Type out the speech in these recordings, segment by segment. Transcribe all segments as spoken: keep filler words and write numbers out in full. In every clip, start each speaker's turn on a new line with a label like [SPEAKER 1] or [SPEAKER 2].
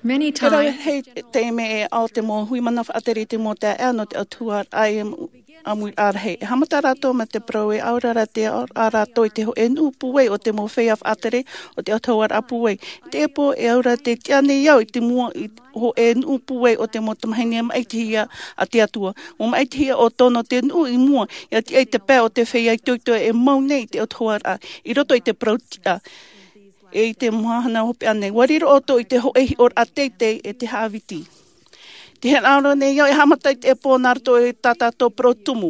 [SPEAKER 1] Many
[SPEAKER 2] Te rau
[SPEAKER 1] times,
[SPEAKER 2] hei te me e ao te mo hui mana whaatere te mo te ea no te atua ai amui arhei. E hamata rātou ma te prau e aurara te a rātou i te ho e nu puwei o te mo whea whaatere o te atauar a puwei. Te epo e aura te tiane iau i te mua i ho e nu puwei o te mo tamahine ma eitihia a te atua. Mo ma eitihia o tono te nu i mua i ati ei te pē o te whea i tuitua e mau nei te atauar a i roto i te prau tia. E te mohana hopi ane. Wariro o to i te hoehi or a teitei e te hawiti. Te hen auro nei iau e hamata i te epo narto e tatato pro tumu.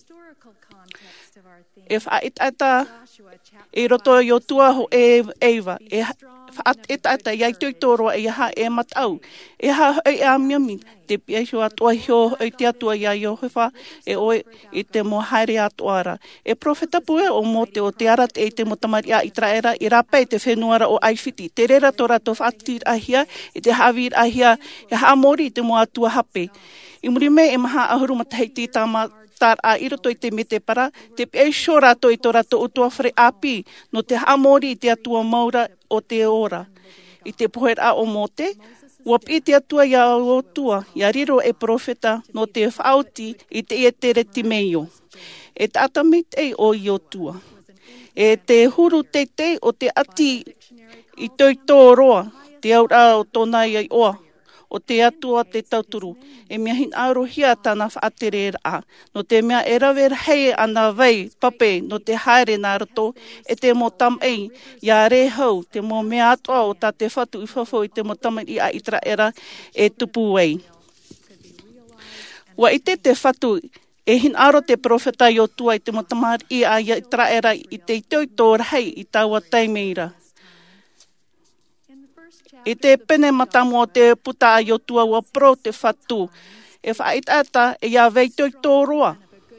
[SPEAKER 2] E whaitaita e roto i o tua ho e eiva. E whaitaita i ai tui tōroa e ha e matau. E ha e a miami. Te pia hio atua hio e te atua i a Iohewa e oe i te mo haere atuara. E profeta pue o mo te o te arat e te mo tamari a Itraera i rapa e te whenuara o Aifiti. Te rera tō rato whaatir ahia e te hawir ahia e ha mori i te mo atua hape. I muri me e maha ahuru matahei ti tama tar a iroto i te mete para, te pia sio rato i tō rato utua whare api no te ha mori i te atua maura o te ora. I te poher a o mote, ua pi te atua ia o tua, ia riro e profeta no te whaoti i te e tere ti meio. E tata me te o i o tua. E te huru te te o te ati i tui tōroa, te aura o tōna i oa, o te atua te tauturu. E mea hin arohia tāna whaatere a. No te mea e rawera hei ana vei pape no te haere nā rato e te mo tam ei. Ia re hau te mo mea atoa o tā te whatu i whawhau i te mo taman i a Itraera e tupu wei. Wa i te te whatu e hin aro te profeta i o tua i te mo tamar i a Itraera i te tau tōra hei i taua taimeira. E te pene matamu o te puta a iotua ua pro te whatu. E whaitata e ia vei tui tōroa.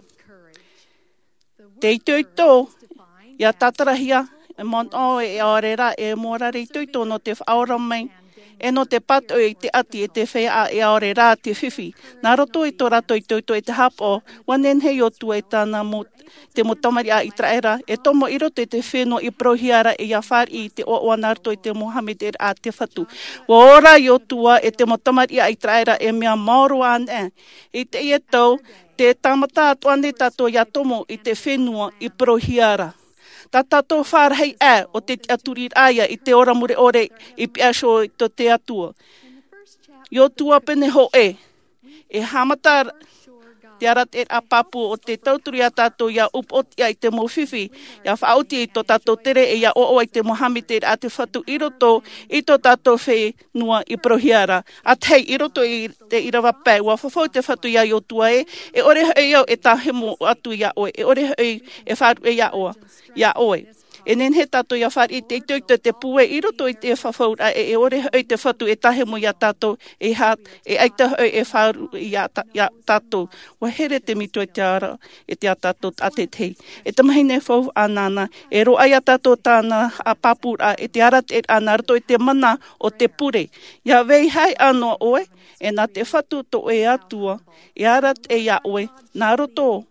[SPEAKER 2] Te i tui tō, ia tatarahia, e mon o e aorera e morare i tui tō no te whaora mai. E no te pato i te ati e te whea e aorera te whiwhi. Nā roto i tō rato i tui tō e te hapo, wanen hei o tua e tāna mo te mo tamari a Itraera, e tomo i roto i te whenua i prohiara e ia whari i te o oanarto i te Mohamed er a te whatu. Wa ora i o tua e te mo tamari a Itraera e mea maoro ane. I te i e tau, te tamata atuane tato ia tomo i te whenua i prohiara. Tā tātou whārhei e o te aturi aia i te ora mure ore i piasho i to te atua. I o tua pene ho e, e hamata te arat e a papu o te tauturi a tātou ia upoti i te mo whiwhi, ia whaoti i to tātou tere e ia o i te Mohamed e a te whatu i roto i to tātou whi nua i prohiara. A tei i roto i te irawa pē, ua whawhau te whatu ia i o tua e, e ore hei au e tāhemo atu ia oe, e ore hei e wharu e ia oa. Ia oe. E nen he tātou ia whari i te tuikta te pue i roto i te whawhaura e e ore hoi te whatu e tahemo ia tātou e hat e aita hoi e wharu i a tātou. Wa here te mitu e te ara e te a tātou a te tei. E tamahine whau anana e roa ia tātou tāna a papura e te arat e ana rato i te mana o te pure. Ia vei hai anō oe e nā te whatu to e atua e arat e ia oe nā roto.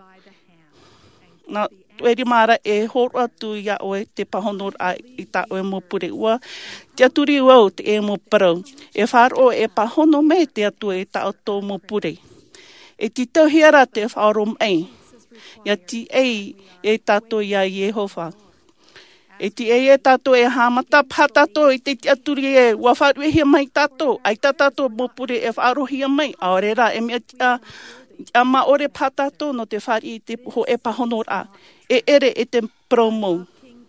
[SPEAKER 2] Nā Tueri mara e horo atu ia oe te pahonor a i ta oe mo pure ua. Te aturi ua o te e mo parau. E wharo e pahono me te atu e ta auto mo pure. E ti tauhiara te wharo mei. Ia ti ei e tato ia Yehova. E ti ei e tato e hamata pa tato i te aturi e ua wharu e hia mai tato. Ai ta tato mo pure e wharo hia mai. Aorera e mea tia a ma ore patato no te whari i te ho e pahonor a. E ere e te promo.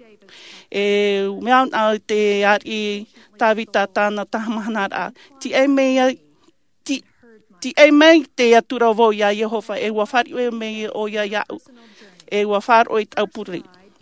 [SPEAKER 2] E mea au te ari tawita tāna tahamahanar a. Ti e mea, ti, ti e mei te atura vo ia Yehova. E ua whari e mei o ia iau. E ua wharo i taupuri.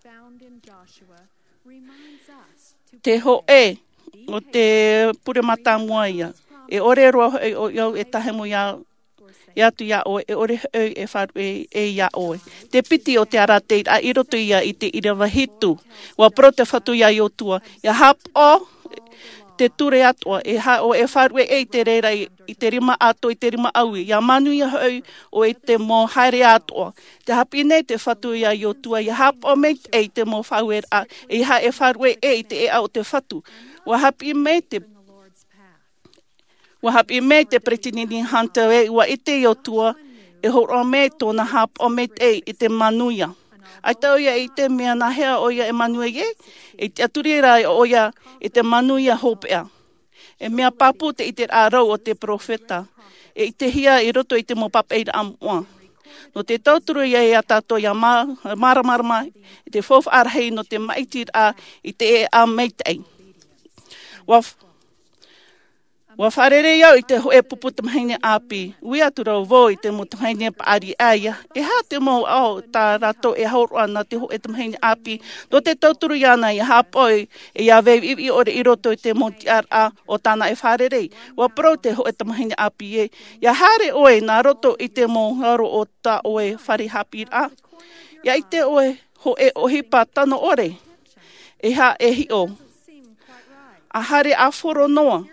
[SPEAKER 2] Te ho e, o te pure mata mua ia. E ore roa e o iau e tahemo iau. E atu ia oe, e ore hau e wharu e, e ia oe. Te piti o te arate a iroto ia i te irawa hitu. Wa pro te whatu ia i o tua. Ia hap o te ture atua. E ha o e wharu e e te reira i, i te rima ato i te rima aui. Ia manu ia hau o e te mo haere atua. Te hapi nei te whatu ia i o tua. Ia hap o mei e te mo whauer a. E ha e wharu e e te e au te whatu. Wa hapi mei te Wa hapi me te pretinini hanta e ua ite i o tua, e horo me tōna hap o me te i te manuia. Ai tau ia i te mea na hea o ia e manuia e, e te aturi rai o ia i te manuia hopea. E mea papu te i te arau o te profeta. E i te hia i roto i te mo papeira amua. No te tauturu ia e a tato ia ma, maramarama, i te fof arhei no te maitir a i te e a meitei. Waf, Wa wharere iau i te hoe pupu tamhaine api. Ui atu rau vō i te mo tamhaine paari aia. E hā te mo au tā rato e haurua na te hoe tamhaine api. No te tauturu iana i hapoi e ia vei iwi ore i roto i te mo tiar a o tāna e wharere. Wa pro te hoe tamhaine api e. Ia hare oe nā roto i te mo ngaro o tā oe whare hapi a. Ia i te oe ho e ohipa tano ore. E hā e hi o. A hare a whoro noa.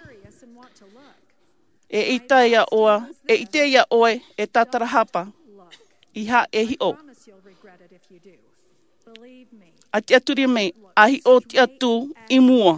[SPEAKER 2] E ita ia oa, e ite ia oe, e tatara hapa. Iha e hi o. A te aturi me, a hi o te atu i mua.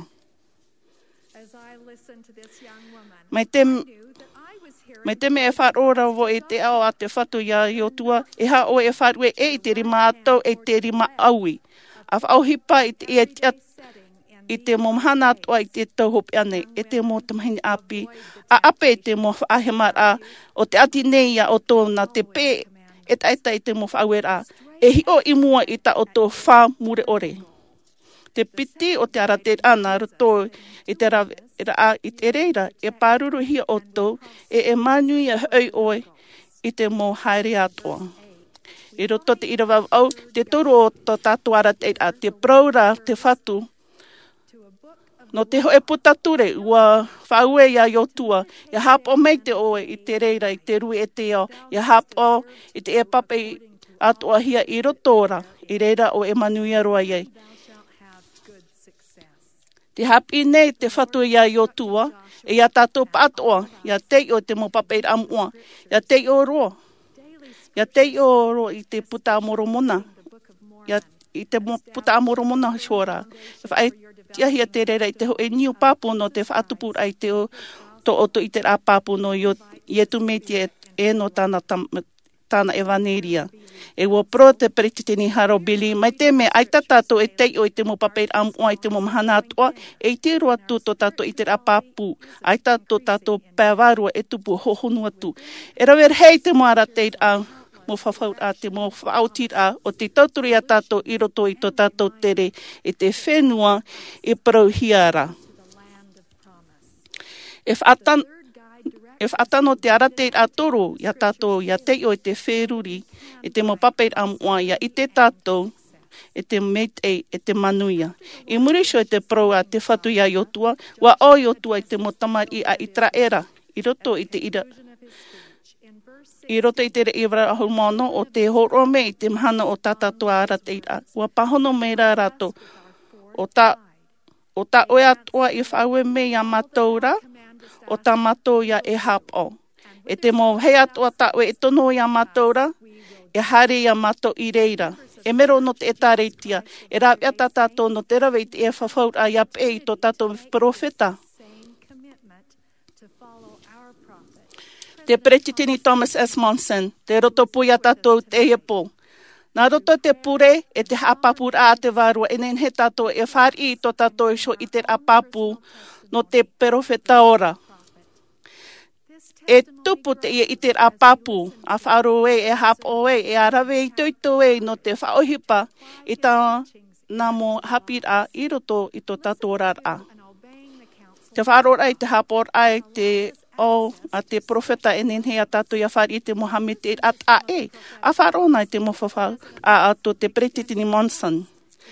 [SPEAKER 2] Mai te, mai te me e wharora vo e te ao a te whatu ia i o tua, e ha o e wharue e i te rima atau, e te rima aui. A whauhipa i te, e te atu, i te mo mahana atua i te tauhopi ane, e te mo tamahini api, a ape i te mo whaahemara, o te ati neia o tōna te pē, e taita i te mo whaauera, e hi o i mua i ta o tō whā mure ore. Te piti o te arate ana roto i te ra, ra i te reira, e pāruru hi o tō, e e manui a hoi oe i te mo haere atua. I roto te irawaw au, te toru o tō tātu arate a, te praura, te whatu, no te hoe puta ture, ua whaue ia i o tua, ia hapo mei te oe i te reira, i te rui e te o, ia hapo i te e pape atua hia i rotora, i reira o e manuia roa iei. Te hapi nei te whatu ia i o tua, e ia tātou patoa, ia tei o te mo pape amua, ia tei o roa, ia tei o roa i te puta amoromona, ia i te puta amoromona shora, e tia hia te reira i te ho e niu papu no te whaatupur ai te o to oto i te rā papu no i e tu me te e no tāna, tāna evaneria. E wo pro te perititini haro bili, mai te me ai tatato e tei o i te mo papeir amua i te mo mahana atua, e i te roa tu to tato i te rā papu, ai tato tato pēwarua e tupu hohonu atu. E rawer hei te mo ara teir a mo whawhau a te mo whautir a o te tauturi a tato i roto i to tato tere e te whenua e parauhiara. E whatan, e whatano te arate a toro i a tato i a teo e te wheruri e te mo papeir amua i a i te tato e te metei e te manuia. I murisho e te pro a te whatu i a iotua, wa o iotua i te mo tamari a i traera i roto i te ira. I roto i te reira ahumano o te horo me i te mahana o tatatua ara te ira. Ua pahono me ra rato o ta, o ta oe atua i whaue me i a mataura, o ta matou ia e hapo. E te mo hei atua ta oe e tono i a mataura, e hare i a matou i reira. E mero no te etareitia, e rawi ata tato no te rawe i te e whawhaur a ia pe i to tato profeta. Te Peretitini Thomas S. Monson, te roto pui a tatou te epo. Nā roto te pure e te hapapura a te varua, e nen he tatou e whari i to tatou sho i te apapu no te profeta ora. E tupu te ia i te apapu, a wharo e, e hapo e, e arawe i toito e no te whaohipa i tā namo hapira i roto i to tatou rara. Te wharo ai te hapor ai te o a te profeta e nen hea tātou ia whari i te Mohamed e at a e, a wharona i te mowhawha a ato te Peretitini Monson.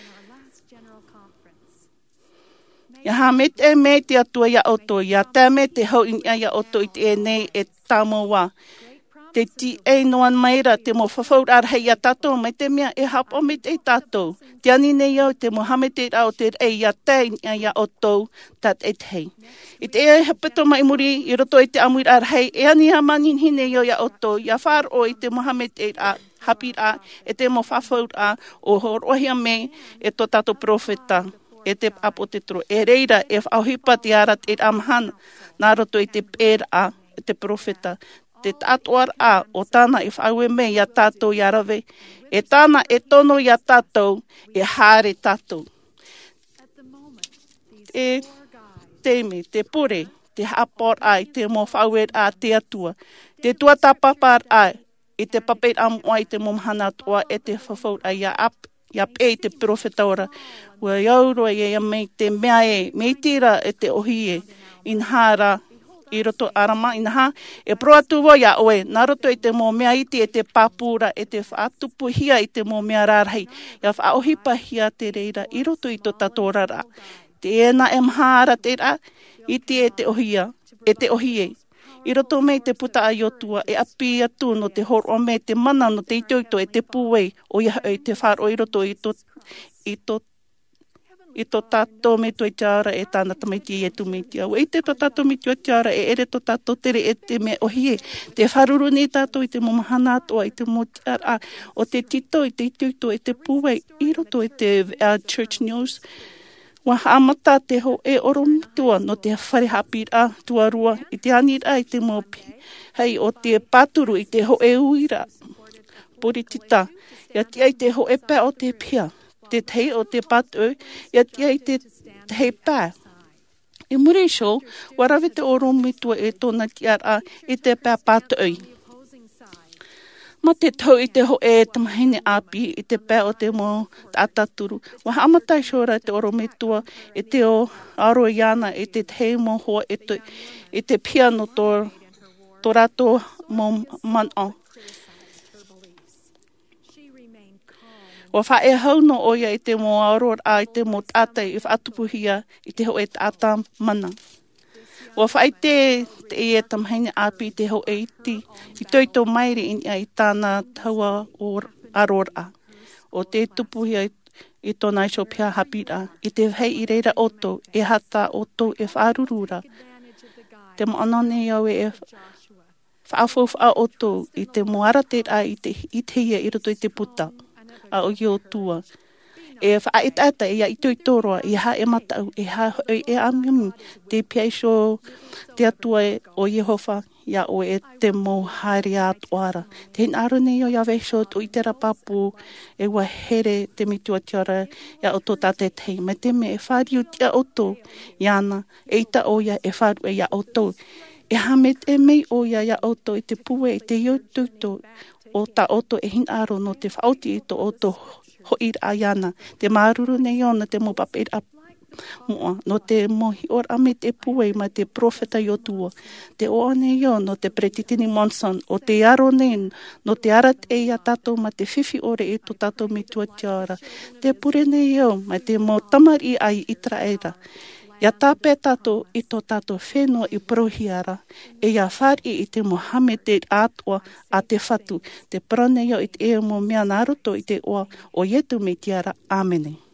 [SPEAKER 2] Ia ha me te me te atua ia oto, ia te me te hau in ia oto i te e nei e tamoa. Te ti e noan maira te mo whawhaur ar hei a tātou, mai te mea e hapo me te tātou. Te ani nei au te Mohamed e au te e ia te ia oto, tat e te hei. I te e hapeto mai muri i roto i te amuir ar hei, e ani ha manin hine i ia oto, ia whar o i te Mohamed e a hapir a, e te mo whawhaur a, o horohia me e to tātou profeta. e te apo te tro. E reira, e whauhipa te ara te amhana, nā roto i te pēra a, e te profeta. Te tātuar a, o tāna i whaue me i a tātou i arawe. E tāna e tono i a tātou, e hāre tātou. Te teime, te pure, te hapor ai, te mo whaue a te atua. Te tua tapapar ai, i te papet am ai te momhana toa e te whawhaut ai a ap, ia pē te profeta ora. Ua iauro e ia mei te mea e, mei tira e te ohi e, in hara, i roto arama, in ha, e proa tuwa ia oe, nā roto e te mō mea iti e te papura, e te whaatupu hia i te mō mea rārhei, ia whaohipa hia te reira, i roto i to tatorara. Te ena e mhara te ra, iti e te ohia, e te ohi e. I roto me te puta a iotua, e api atu no te horo me te mana no te itoito e te puwei, o ia e te wharo i roto i to, i to, i to tato me tue tiara e tāna tamaiti e tu me tia. E te to tato me tue tiara e ere to tato tere e te me ohi e. Te wharuru ni tato i te momahana atoa, i te mo tiara, o te tito, i te itoito e te puwei, i roto e te uh, church news. Wa amata te ho e orom tua no te whare hapira tua rua i te anira i te mopi. Hei o te paturu i te ho e uira. Poritita. Ia tia i te ho e pā o te pia. Te tei o te patu. Ia tia i te tei pā. I muri sho, warawe te oromi tua e tōna tiara i te pā patu. Ma te tau i te ho e tamahine api i te pē o te mo tātaturu. Wa hamatai shora te oro me tua e te o aro iana e te te mo hoa e te, e te piano tō, tō rato mo mana. Wa wha e hau no oia i te mo aro a i te mo tātai i whaatupuhia i te ho e tāta mana. Wa whai te te e tamahine api te ho e iti, i toito mairi in i tāna taua o arora. O te tupuhia i, i tōna iso pia hapira, i te hei i reira oto, e hata oto e whaarurura. Te moanane au e whaafofa oto, i te moara te a i te iteia i roto i te puta, a o i o tua. E whaetata e ia i tui toroa, i ha e matau, e ha e, e amiami, te piaisho te atua e o Yehova, ia o e te mo haere atuara. Te hin arone o ia veisho tu i te rapapu, e wa here te mitua tiara, ia o tō tate tei, me te me e whariu tia oto, iana, e ita o ia e wharu e ia oto. E hame te mei o ia ia oto, i te pue, i te iututo, o ta oto e hin aro no te whauti i to oto, ho ir ayana te maruru nei ona te mo papir a mo no te mohi or ame te puei ma te profeta yotua te o nei yo no te pretitini monson o te aro nei no te arat e ya tato ma te fifi ore e to tato mi tua tiara te pure nei yo ma te mo tamari ai Israela ia tape tato i to tato whenua i prohiara, e ia whari i te Mohamed te atua a te whatu, te prone yo i te e mo mea naruto i te oa o yetu me tiara. Āmene.